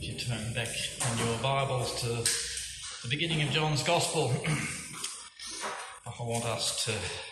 If you turn back in your Bibles to the beginning of John's Gospel, I want us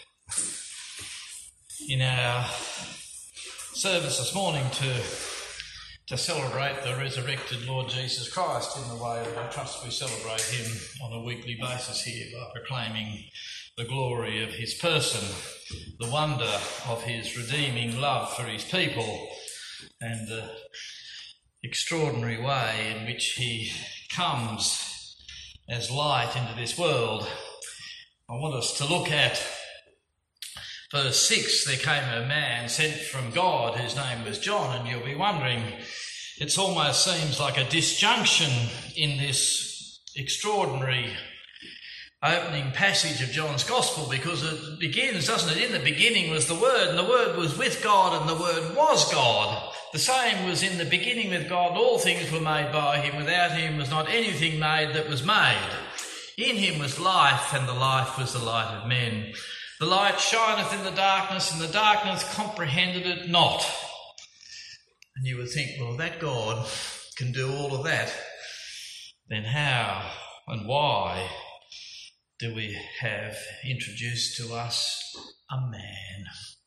to, in our service this morning, to celebrate the resurrected Lord Jesus Christ in the way that I trust we celebrate him on a weekly basis here by proclaiming the glory of his person, the wonder of his redeeming love for his people, and the extraordinary way in which he comes as light into this world. I want us to look at verse 6. There came a man sent from God whose name was John, and you'll be wondering, it almost seems like a disjunction in this extraordinary opening passage of John's Gospel, because it begins, doesn't it? In the beginning was the Word, and the Word was with God, and the Word was God. The same was in the beginning with God. All things were made by him. Without him was not anything made that was made. In him was life, and the life was the light of men. The light shineth in the darkness, and the darkness comprehended it not. And you would think, well, that God can do all of that, then how and why do we have introduced to us a man?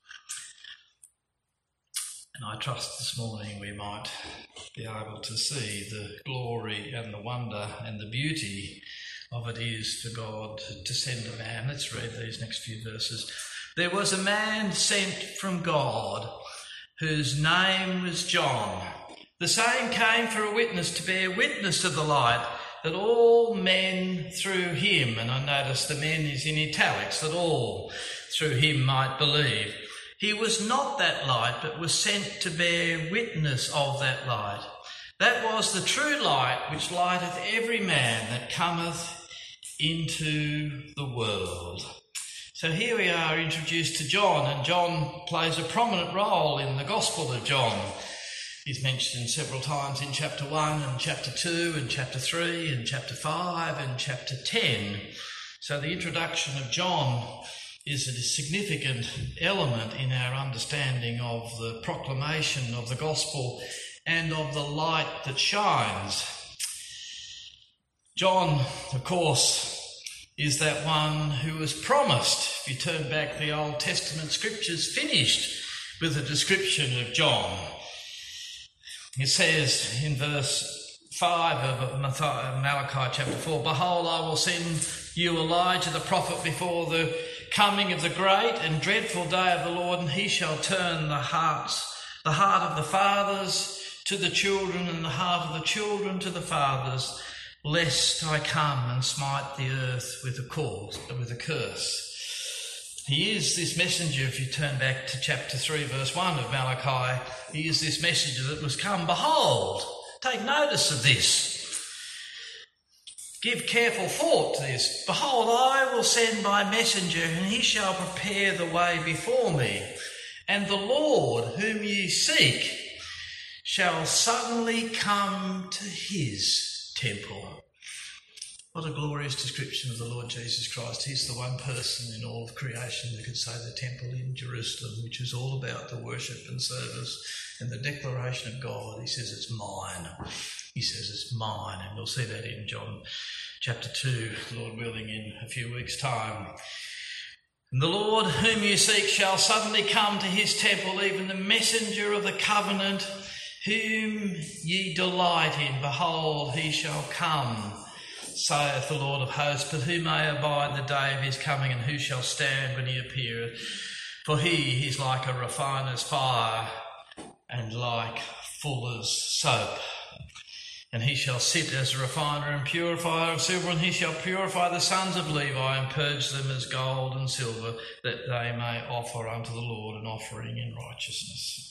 And I trust this morning we might be able to see the glory and the wonder and the beauty of it is for God to send a man. Let's read these next few verses. There was a man sent from God whose name was John. The same came for a witness, to bear witness of the light, that all men through him, and I notice the men is in italics, that all through him might believe. He was not that light, but was sent to bear witness of that light. That was the true light, which lighteth every man that cometh into the world. So here we are introduced to John, and John plays a prominent role in the Gospel of John. He's mentioned several times in chapter 1 and chapter 2 and chapter 3 and chapter 5 and chapter 10. So the introduction of John is a significant element in our understanding of the proclamation of the gospel and of the light that shines. John, of course, is that one who was promised. If you turn back, the Old Testament scriptures finished with a description of John. It says in verse 5 of Malachi chapter 4, "Behold, I will send you Elijah the prophet before the coming of the great and dreadful day of the Lord, and he shall turn the heart of the fathers to the children, and the heart of the children to the fathers, lest I come and smite the earth with a curse." He is this messenger. If you turn back to chapter 3, verse 1 of Malachi, he is this messenger that was come. Behold, take notice of this. Give careful thought to this. Behold, I will send my messenger, and he shall prepare the way before me. And the Lord whom ye seek shall suddenly come to his temple. What a glorious description of the Lord Jesus Christ. He's the one person in all of creation that could say the temple in Jerusalem, which is all about the worship and service and the declaration of God. He says it's mine. He says it's mine. And we'll see that in John chapter 2, Lord willing, in a few weeks' time. And the Lord whom you seek shall suddenly come to his temple, even the messenger of the covenant whom ye delight in. Behold, he shall come, saith the Lord of hosts, but who may abide the day of his coming, and who shall stand when he appeareth? For he is like a refiner's fire, and like fuller's soap. And he shall sit as a refiner and purifier of silver, and he shall purify the sons of Levi, and purge them as gold and silver, that they may offer unto the Lord an offering in righteousness.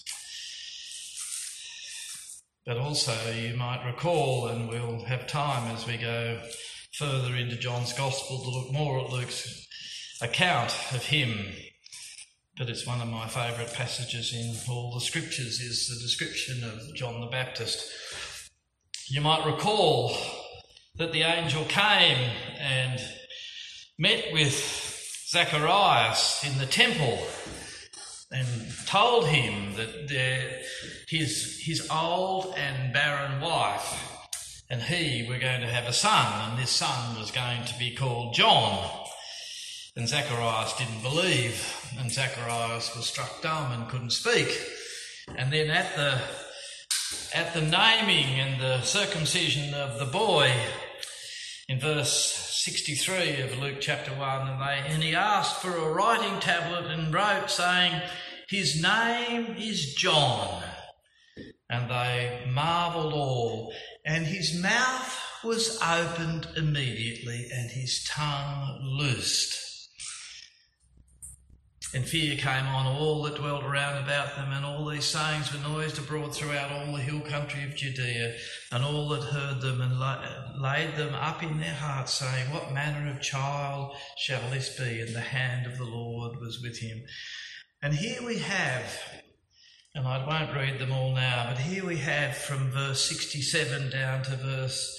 But also you might recall, and we'll have time as we go further into John's Gospel to look more at Luke's account of him. But it's one of my favourite passages in all the scriptures, is the description of John the Baptist. You might recall that the angel came and met with Zacharias in the temple and told him that his old and barren wife and he were going to have a son, and this son was going to be called John. And Zacharias didn't believe, and Zacharias was struck dumb and couldn't speak. And then at the naming and the circumcision of the boy, in verse 63 of Luke chapter 1, and he asked for a writing tablet and wrote, saying, "His name is John." And they marvelled all, and his mouth was opened immediately, and his tongue loosed. And fear came on all that dwelt around about them, and all these sayings were noised abroad throughout all the hill country of Judea, and all that heard them and laid them up in their hearts, saying, "What manner of child shall this be?" And the hand of the Lord was with him. And here we have, and I won't read them all now, but here we have from verse 67 down to verse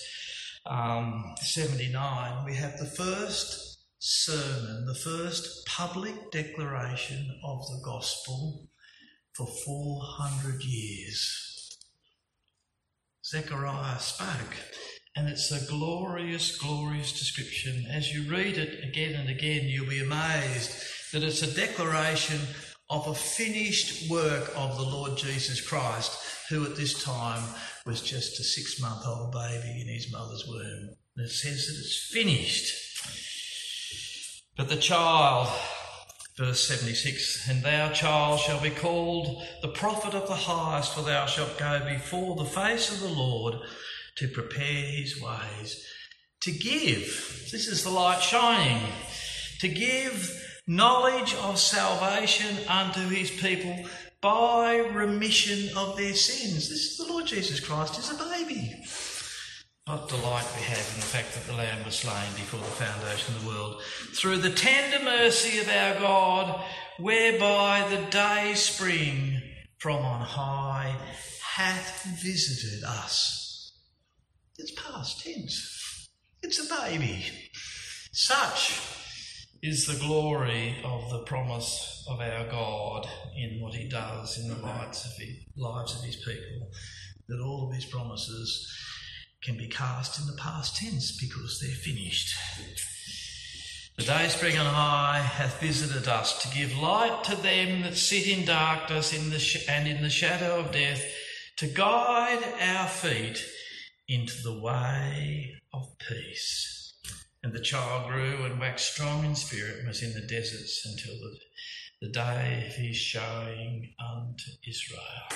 79, we have the first sermon, the first public declaration of the gospel for 400 years. Zechariah spoke, and it's a glorious, glorious description. As you read it again and again, you'll be amazed that it's a declaration of a finished work of the Lord Jesus Christ, who at this time was just a 6-month-old baby in his mother's womb. And it says that it's finished. But the child, verse 76, "And thou, child, shall be called the prophet of the highest, for thou shalt go before the face of the Lord to prepare his ways, to give," this is the light shining, "to give knowledge of salvation unto his people by remission of their sins." This is the Lord Jesus Christ is a baby. What delight we have in the fact that the Lamb was slain before the foundation of the world. "Through the tender mercy of our God, whereby the day spring from on high hath visited us." It's past tense. It's a baby. Such is the glory of the promise of our God in what he does in the lives of his people, that all of his promises can be cast in the past tense because they're finished. "The day spring on high hath visited us, to give light to them that sit in darkness and in the shadow of death, to guide our feet into the way of peace. And the child grew and waxed strong in spirit and was in the deserts until the day of his showing unto Israel."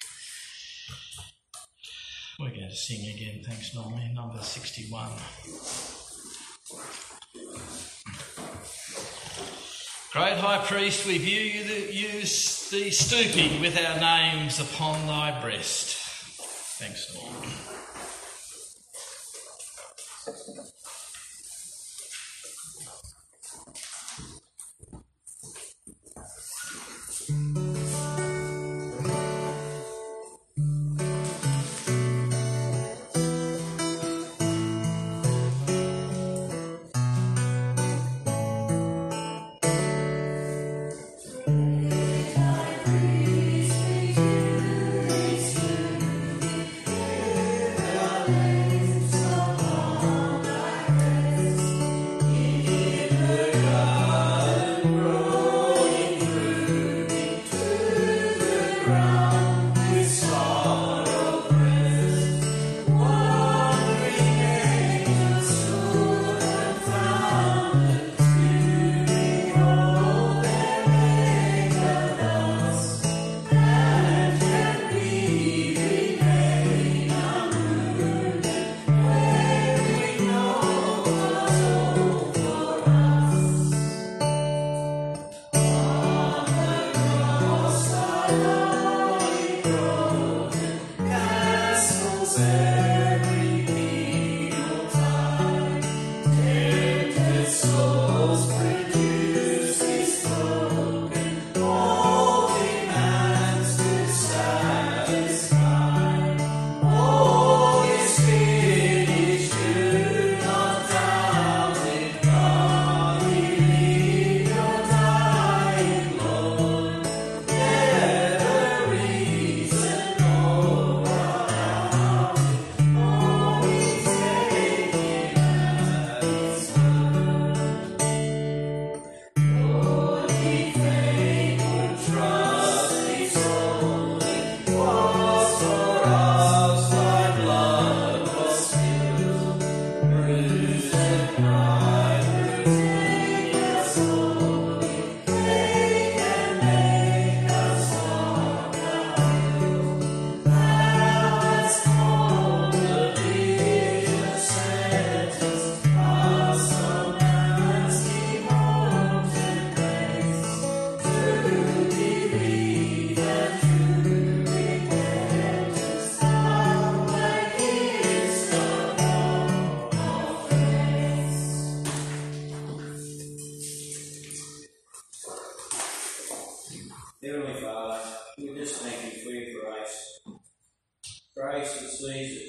We're going to sing again, thanks Normie, number 61. "Great High Priest, we view you thee stooping with our names upon thy breast." Thanks, Norm.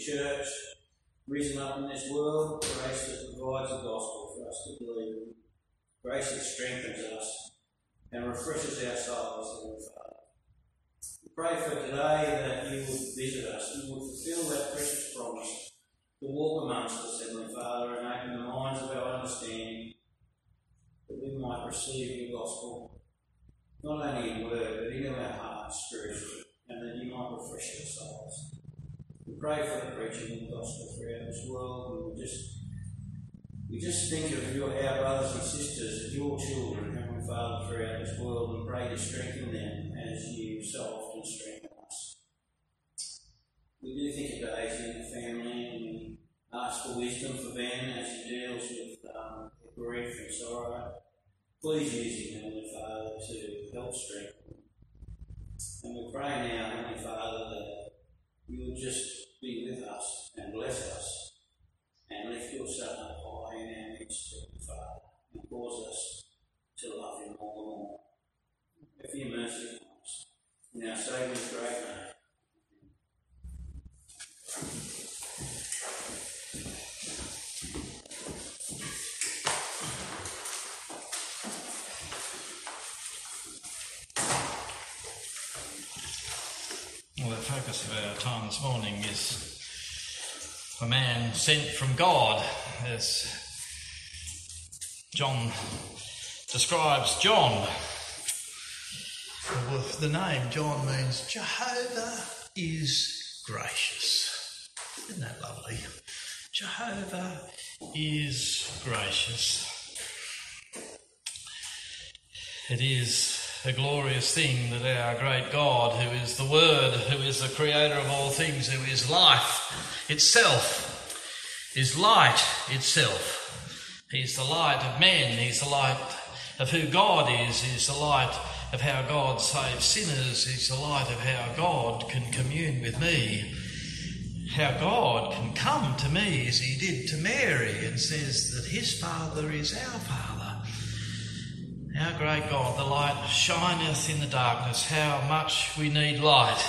church risen up in this world, grace that provides the gospel for us to believe in, grace that strengthens us and refreshes our souls, Heavenly Father. We pray for today that you would visit us, you would fulfil that precious promise to walk amongst us, Heavenly Father, and open the minds of our understanding, that we might receive your gospel, not only in word, but in our hearts spiritually, and that you might refresh our souls. We pray for the preaching of the gospel throughout this world, and we just think of our brothers and sisters, your children, Heavenly Father, throughout this world, and pray to strengthen them as you so often strengthen us. We do think of Daisy and the family, and we ask for wisdom for Ben as he deals with grief and sorrow. Please use him, Heavenly Father, to help strengthen them. And we pray now, Heavenly Father, that you will just be with us and bless us and lift your Son up high in our midst, Heavenly Father, and cause us to love him all the more. Have your mercy upon us. In our Saviour's great name. Well, the focus of our time this morning is a man sent from God, as John describes John. Well, the name John means Jehovah is gracious. Isn't that lovely? Jehovah is gracious. It is a glorious thing that our great God, who is the Word, who is the creator of all things, who is life itself, is light itself. He's the light of men. He's the light of who God is. He's the light of how God saves sinners. He's the light of how God can commune with me. How God can come to me as he did to Mary and says that his Father is our Father. Our great God, the light shineth in the darkness. How much we need light.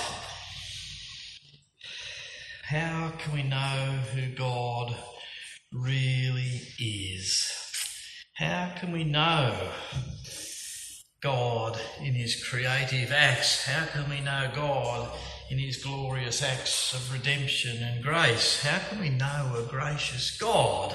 How can we know who God really is? How can we know God in his creative acts? How can we know God in his glorious acts of redemption and grace? How can we know a gracious God?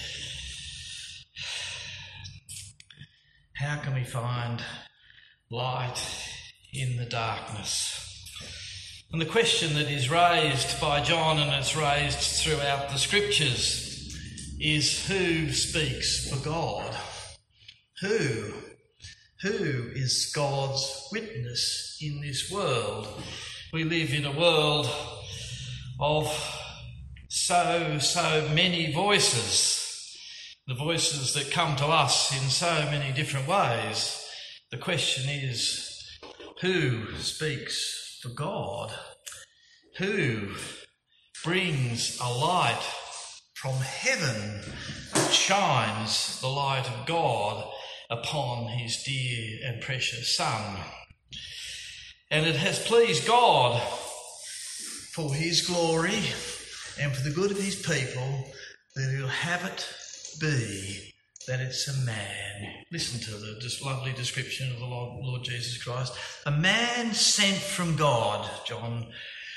How can we find light in the darkness? And the question that is raised by John, and it's raised throughout the scriptures, is who speaks for God? Who is God's witness in this world? We live in a world of so many voices. The voices that come to us in so many different ways. The question is, who speaks for God? Who brings a light from heaven that shines the light of God upon his dear and precious Son? And it has pleased God, for his glory and for the good of his people, that he'll have it be that it's a man. Listen to the lovely description of the Lord Jesus Christ. A man sent from God, John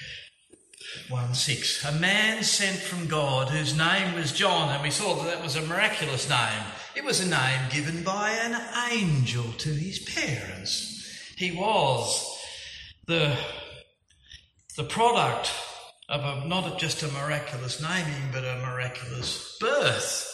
1:6. A man sent from God whose name was John, and we saw that was a miraculous name. It was a name given by an angel to his parents. He was the product of not just a miraculous naming, but a miraculous birth.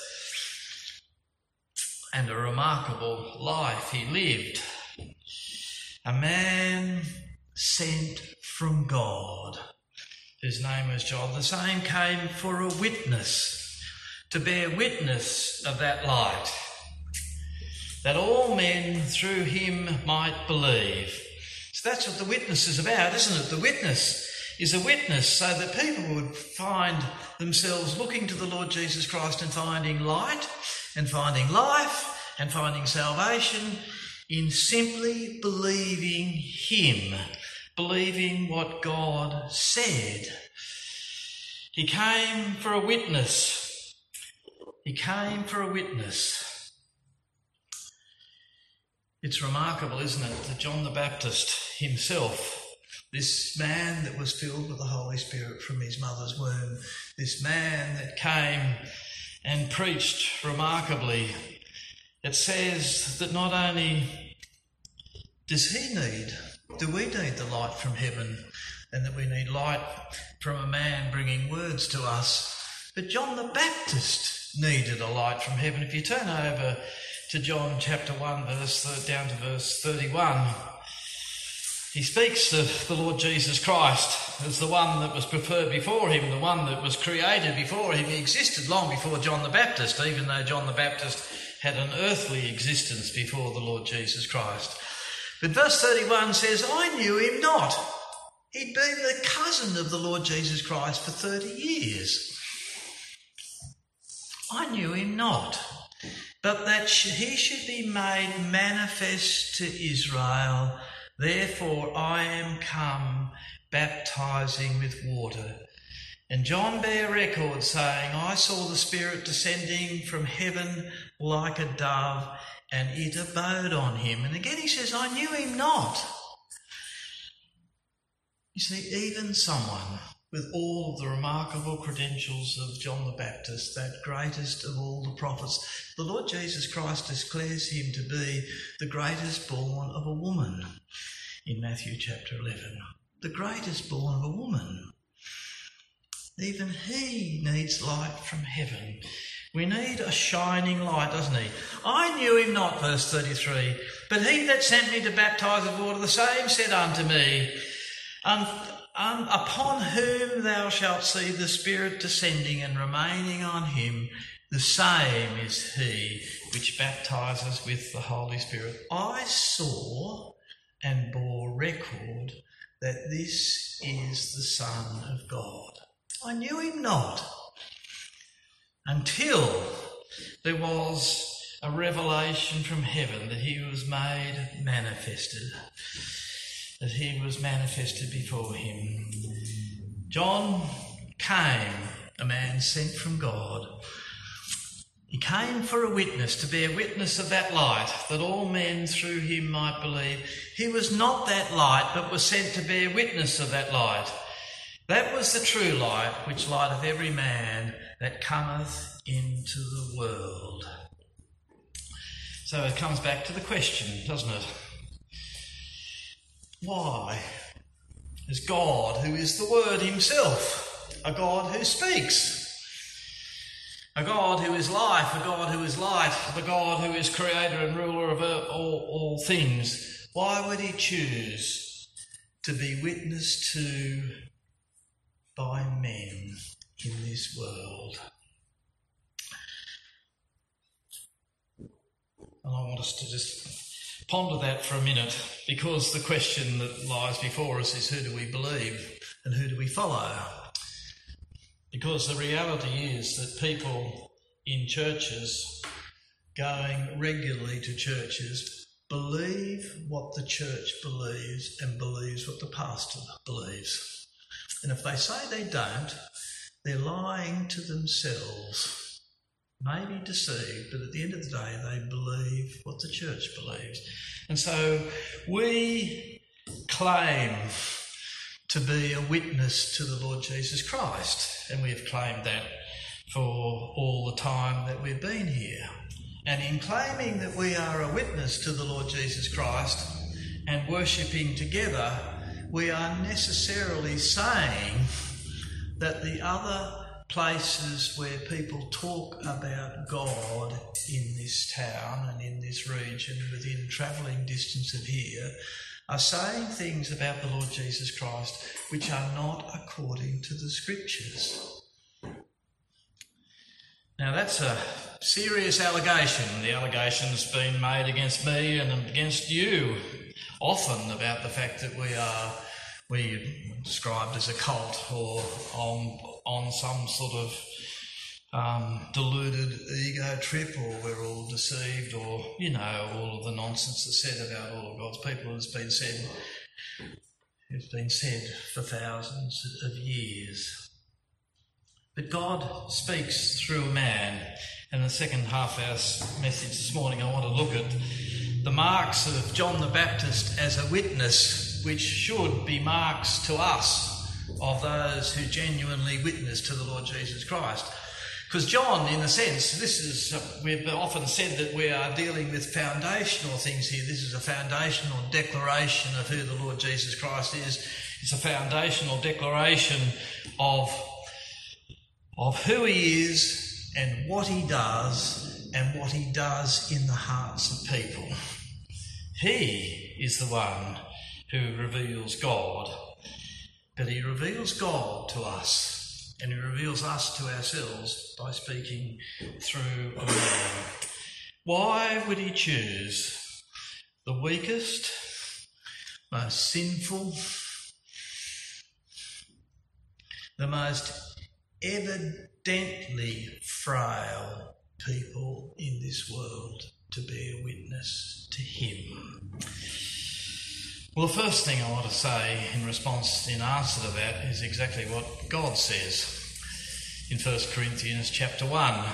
And a remarkable life he lived. A man sent from God, whose name was John. The same came for a witness, to bear witness of that light, that all men through him might believe. So that's what the witness is about, isn't it? The witness is a witness so that people would find themselves looking to the Lord Jesus Christ and finding light and finding life and finding salvation in simply believing him, believing what God said. He came for a witness. He came for a witness. It's remarkable, isn't it, that John the Baptist himself, this man that was filled with the Holy Spirit from his mother's womb, this man that came and preached remarkably, it says that not only do we need the light from heaven, and that we need light from a man bringing words to us, but John the Baptist needed a light from heaven. If you turn over to John chapter 1, down to verse 31, he speaks of the Lord Jesus Christ as the one that was preferred before him, the one that was created before him. He existed long before John the Baptist, even though John the Baptist had an earthly existence before the Lord Jesus Christ. But verse 31 says, I knew him not. He'd been the cousin of the Lord Jesus Christ for 30 years. I knew him not, but that he should be made manifest to Israel. Therefore I am come baptizing with water. And John bare record, saying, I saw the Spirit descending from heaven like a dove, and it abode on him. And again he says, I knew him not. You see, even someone with all of the remarkable credentials of John the Baptist, that greatest of all the prophets, the Lord Jesus Christ declares him to be the greatest born of a woman in Matthew chapter 11. The greatest born of a woman. Even he needs light from heaven. We need a shining light, doesn't he? I knew him not, verse 33, but he that sent me to baptize with water, the same said unto me, upon whom thou shalt see the Spirit descending and remaining on him, the same is he which baptizes with the Holy Spirit. I saw and bore record that this is the Son of God. I knew him not until there was a revelation from heaven that he was made manifested. That he was manifested before him. John came, a man sent from God. He came for a witness, to be a witness of that light, that all men through him might believe. He was not that light, but was sent to be a witness of that light. That was the true light, which lighteth every man that cometh into the world. So it comes back to the question, doesn't it? Why is God, who is the Word himself, a God who speaks, a God who is life, a God who is light, the God who is creator and ruler of all things, why would he choose to be witnessed to by men in this world? And I want us to just ponder that for a minute, because the question that lies before us is, who do we believe and who do we follow? Because the reality is that people in churches, going regularly to churches, believe what the church believes and believes what the pastor believes. And if they say they don't, they're lying to themselves. Maybe deceived, but at the end of the day, they believe what the church believes. And so we claim to be a witness to the Lord Jesus Christ, and we've claimed that for all the time that we've been here. And in claiming that we are a witness to the Lord Jesus Christ and worshipping together, we are necessarily saying that the other places where people talk about God in this town and in this region within travelling distance of here are saying things about the Lord Jesus Christ which are not according to the Scriptures. Now that's a serious allegation. The allegation's been made against me and against you often about the fact that we're described as a cult or on some sort of deluded ego trip, or we're all deceived, or, all of the nonsense that's said about all of God's people has been said. It's been said for thousands of years. But God speaks through a man. And in the second half of our message this morning, I want to look at the marks of John the Baptist as a witness, which should be marks to us of those who genuinely witness to the Lord Jesus Christ. Because John, in a sense, we've often said that we are dealing with foundational things here. This is a foundational declaration of who the Lord Jesus Christ is. It's a foundational declaration of who he is and what he does in the hearts of people. He is the one who reveals God, but he reveals God to us. And he reveals us to ourselves by speaking through a man. Why would he choose the weakest, most sinful, the most evidently frail people in this world to bear witness to him? Well, the first thing I want to say in answer to that is exactly what God says in 1 Corinthians chapter 1.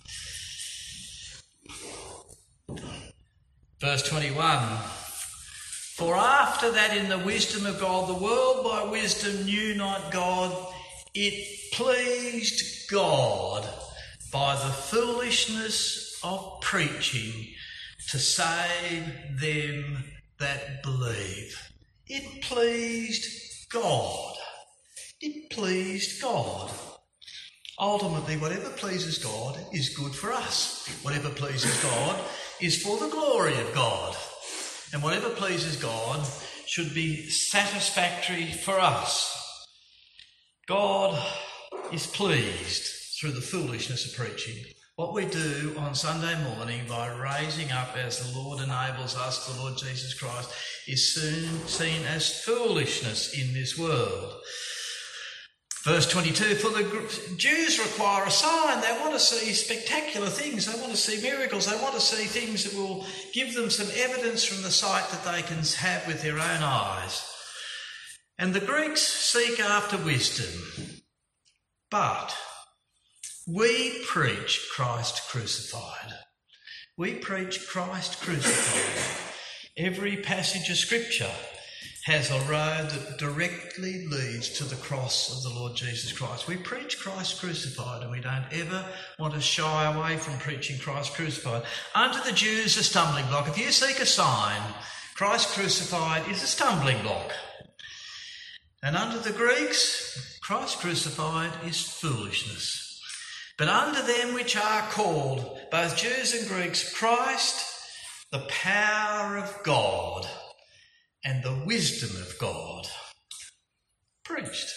Verse 21. For after that in the wisdom of God, the world by wisdom knew not God, it pleased God by the foolishness of preaching to save them that believe. It pleased God. It pleased God. Ultimately, whatever pleases God is good for us. Whatever pleases God is for the glory of God. And whatever pleases God should be satisfactory for us. God is pleased through the foolishness of preaching. What we do on Sunday morning by raising up as the Lord enables us, the Lord Jesus Christ, is soon seen as foolishness in this world. Verse 22, for the Jews require a sign. They want to see spectacular things. They want to see miracles. They want to see things that will give them some evidence from the sight that they can have with their own eyes. And the Greeks seek after wisdom. But we preach Christ crucified. We preach Christ crucified. Every passage of Scripture has a road that directly leads to the cross of the Lord Jesus Christ. We preach Christ crucified, and we don't ever want to shy away from preaching Christ crucified. Unto the Jews, a stumbling block. If you seek a sign, Christ crucified is a stumbling block. And unto the Greeks, Christ crucified is foolishness. But unto them which are called, both Jews and Greeks, Christ, the power of God and the wisdom of God. Preached.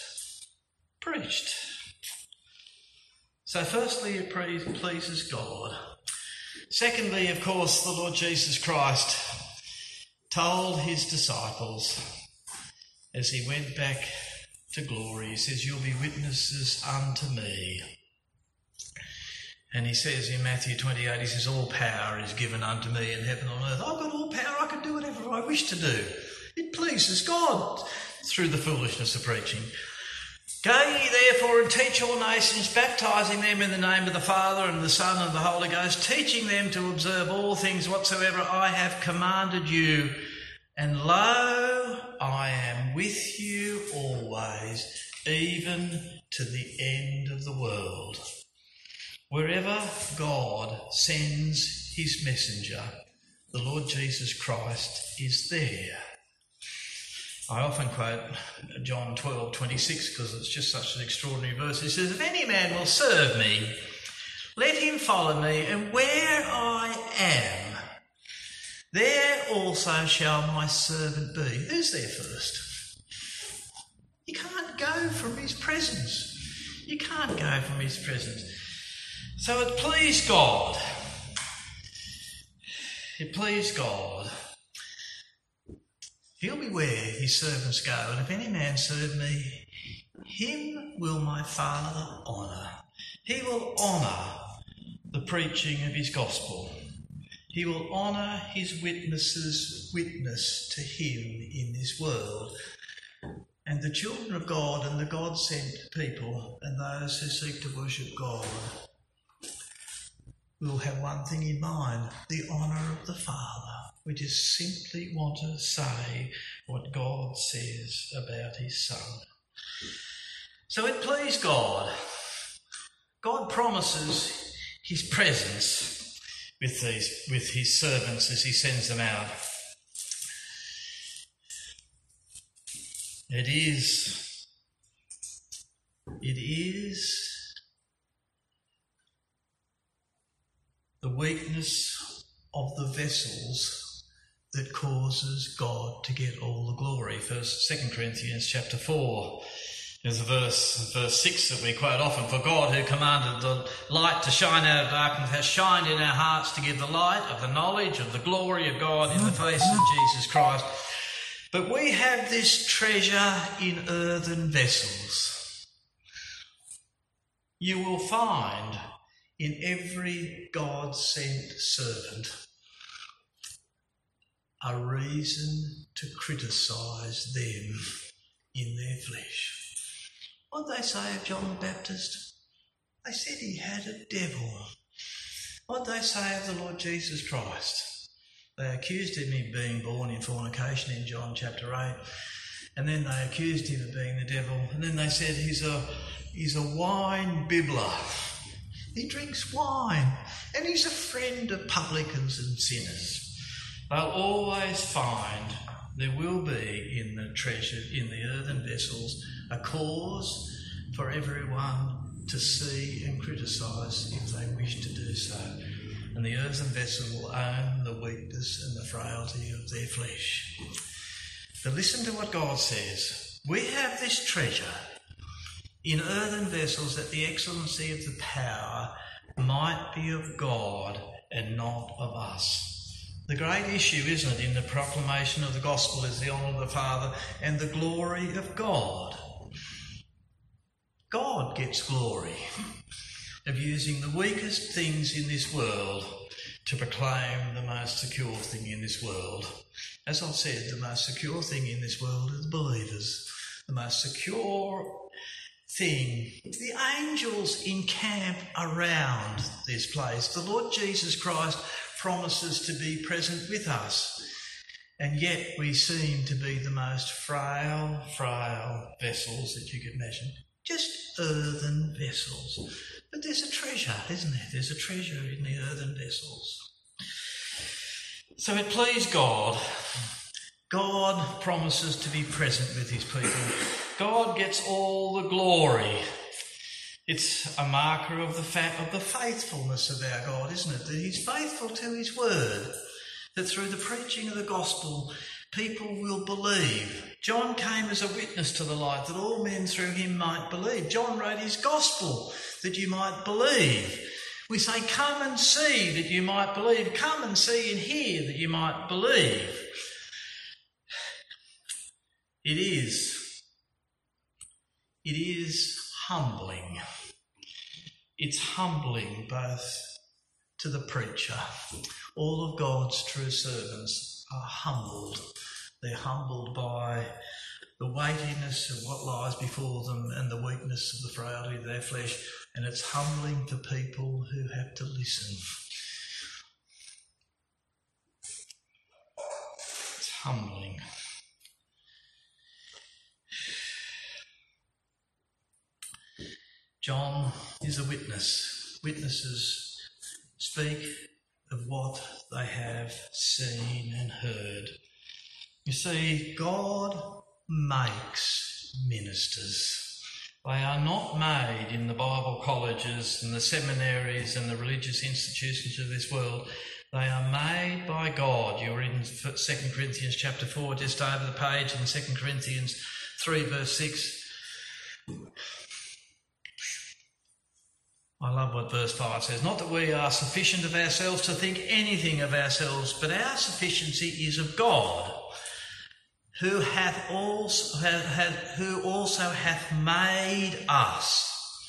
So firstly, it pleases God. Secondly, of course, the Lord Jesus Christ told his disciples as he went back to glory, he says, you'll be witnesses unto me. And he says in Matthew 28, he says, all power is given unto me in heaven and on earth. I've got all power, I can do whatever I wish to do. It pleases God through the foolishness of preaching. Go ye therefore and teach all nations, baptizing them in the name of the Father and the Son and the Holy Ghost, teaching them to observe all things whatsoever I have commanded you. And lo, I am with you always, even to the end of the world. Wherever God sends his messenger, the Lord Jesus Christ is there. I often quote John 12:26 because it's just such an extraordinary verse. It says, if any man will serve me, let him follow me, and where I am, there also shall my servant be. Who's there first? You can't go from his presence. You can't go from his presence. So it pleased God. It pleased God. He'll be where his servants go, and if any man serve me, him will my Father honour. He will honour the preaching of his gospel. He will honour his witnesses' witness to him in this world. And the children of God and the God-sent people and those who seek to worship God will have one thing in mind, the honour of the Father. We just simply want to say what God says about his Son. So it pleased God. God promises his presence with his servants as he sends them out. It is the weakness of the vessels that causes God to get all the glory. 2 Corinthians chapter 4. There's a verse 6 that we quote often. For God, who commanded the light to shine out of darkness, has shined in our hearts to give the light of the knowledge of the glory of God in the face of Jesus Christ. But we have this treasure in earthen vessels. You will find in every God-sent servant a reason to criticise them in their flesh. What did they say of John the Baptist? They said he had a devil. What did they say of the Lord Jesus Christ? They accused him of being born in fornication in John chapter 8. And then they accused him of being the devil. And then they said he's a wine bibbler. He drinks wine. And he's a friend of publicans and sinners. They'll always find there will be in the treasure, in the earthen vessels, a cause for everyone to see and criticise if they wish to do so. And the earthen vessel will own the weakness and the frailty of their flesh. But listen to what God says. We have this treasure in earthen vessels that the excellency of the power might be of God and not of us. The great issue, isn't it, in the proclamation of the gospel is the honour of the Father and the glory of God. God gets glory of using the weakest things in this world to proclaim the most secure thing in this world. As I've said, the most secure thing in this world are the believers. The most secure thing, the angels encamp around this place. The Lord Jesus Christ promises to be present with us, and yet we seem to be the most frail vessels that you could imagine. Just earthen vessels. But there's a treasure, isn't there? There's a treasure in the earthen vessels. So it pleased God. God promises to be present with his people. God gets all the glory. It's a marker of the faithfulness of our God, isn't it? That he's faithful to his word. That through the preaching of the gospel, people will believe. John came as a witness to the light, that all men through him might believe. John wrote his gospel, that you might believe. We say, come and see that you might believe. Come and see and hear that you might believe. It is humbling. It's humbling both to the preacher. All of God's true servants are humbled. They're humbled by the weightiness of what lies before them and the weakness of the frailty of their flesh. And it's humbling to people who have to listen. It's humbling. John is a witness. Witnesses speak of what they have seen and heard. You see, God makes ministers. They are not made in the Bible colleges and the seminaries and the religious institutions of this world. They are made by God. You're in 2 Corinthians chapter 4, just over the page, in 2 Corinthians 3 verse 6. I love what verse 5 says. Not that we are sufficient of ourselves to think anything of ourselves, but our sufficiency is of God, who also hath made us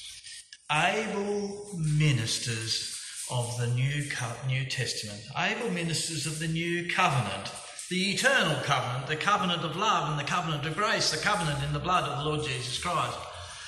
able ministers of the New Testament, able ministers of the new covenant. the eternal covenant, the covenant of love and the covenant of grace, the covenant in the blood of the Lord Jesus Christ.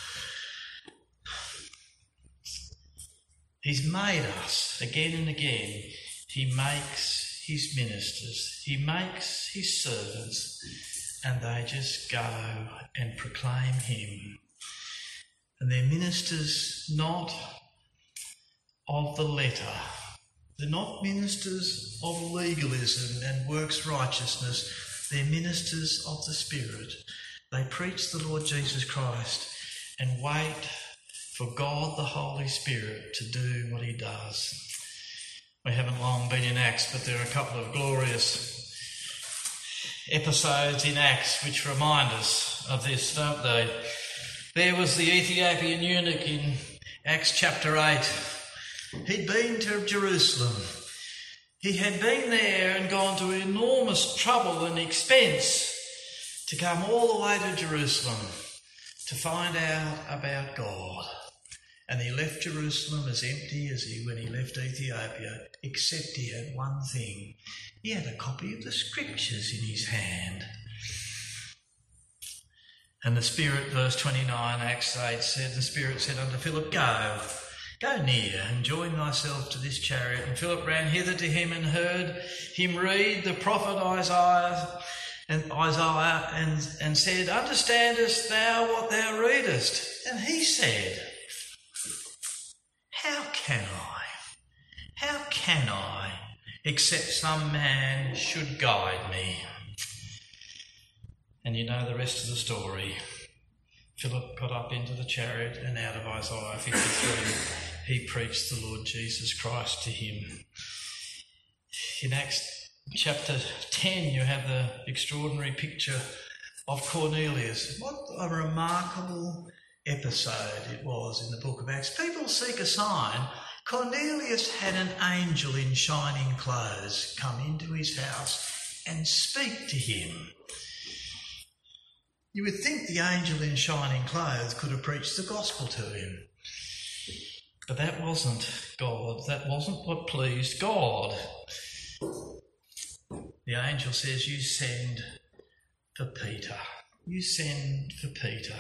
He's made us again and again. He makes his ministers, he makes his servants, and they just go and proclaim him. And they're ministers not of the letter. They're not ministers of legalism and works righteousness. They're ministers of the Spirit. They preach the Lord Jesus Christ and wait for God the Holy Spirit to do what he does. We haven't long been in Acts, but there are a couple of glorious episodes in Acts which remind us of this, don't they? There was the Ethiopian eunuch in Acts chapter 8. He'd been to Jerusalem. He had been there and gone to enormous trouble and expense to come all the way to Jerusalem to find out about God. And he left Jerusalem as empty as when he left Ethiopia, except he had one thing. He had a copy of the Scriptures in his hand. And the Spirit, verse 29, Acts 8 said, the Spirit said unto Philip, Go near and join thyself to this chariot. And Philip ran hither to him and heard him read the prophet Isaiah and said, Understandest thou what thou readest? And he said, How can I, except some man should guide me? And you know the rest of the story. Philip got up into the chariot, and out of Isaiah 53, he preached the Lord Jesus Christ to him. In Acts chapter 10, you have the extraordinary picture of Cornelius. What a remarkable episode it was in the book of Acts. People seek a sign. Cornelius had an angel in shining clothes come into his house and speak to him. You would think the angel in shining clothes could have preached the gospel to him. But that wasn't God. That wasn't what pleased God. The angel says, You send for Peter. You send for Peter.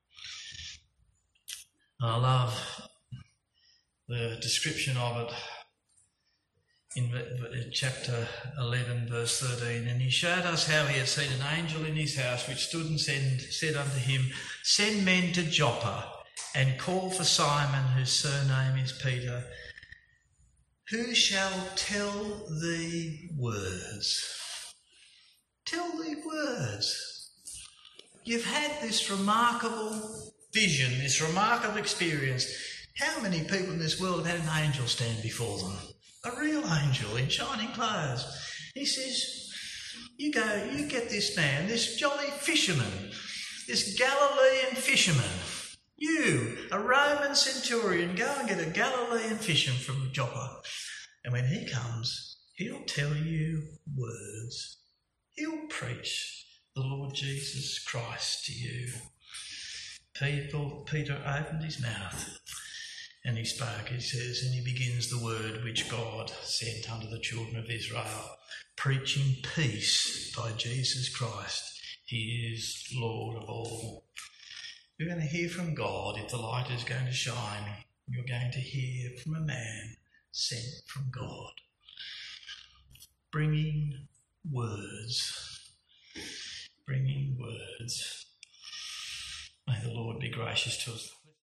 I love the description of it in chapter 11, verse 13. And he showed us how he had seen an angel in his house which stood and said unto him, Send men to Joppa and call for Simon, whose surname is Peter, who shall tell thee words. Tell thee words. You've had this remarkable vision, this remarkable experience. How many people in this world have had an angel stand before them? A real angel in shining clothes. He says, you get this man, this jolly fisherman, this Galilean fisherman. You, a Roman centurion, go and get a Galilean fisherman from Joppa. And when he comes, he'll tell you words. He'll preach the Lord Jesus Christ to you. Peter opened his mouth and he spoke, he says, and he begins the word which God sent unto the children of Israel, preaching peace by Jesus Christ. He is Lord of all. You're going to hear from God if the light is going to shine. You're going to hear from a man sent from God, bringing words. Bringing words. May the Lord be gracious to us.